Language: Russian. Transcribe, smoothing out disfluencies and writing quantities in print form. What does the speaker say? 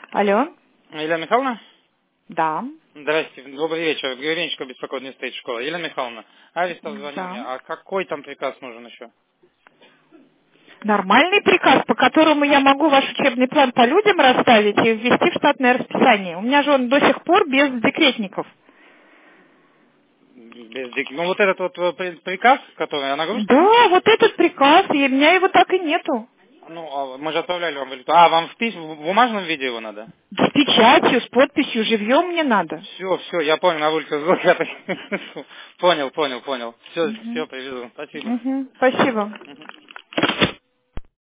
Алло. Елена Михайловна? Да. Здрасте, добрый вечер. Григоренчик беспокоит, не стоит школа. Елена Михайловна, Аристов звонил мне. Да. А какой там приказ нужен еще? Нормальный приказ, по которому я могу ваш учебный план по людям расставить и ввести в штатное расписание. У меня же он до сих пор без декретников. Ну вот этот вот приказ, который о нагрузке? Да, вот этот приказ, и у меня его так и нету. Ну, мы же отправляли вам. Вам в бумажном виде его надо? С печатью, с подписью, живьем мне надо. Все, я понял, на улице звук. Понял. Все, привезу. Спасибо. Спасибо. Мгм.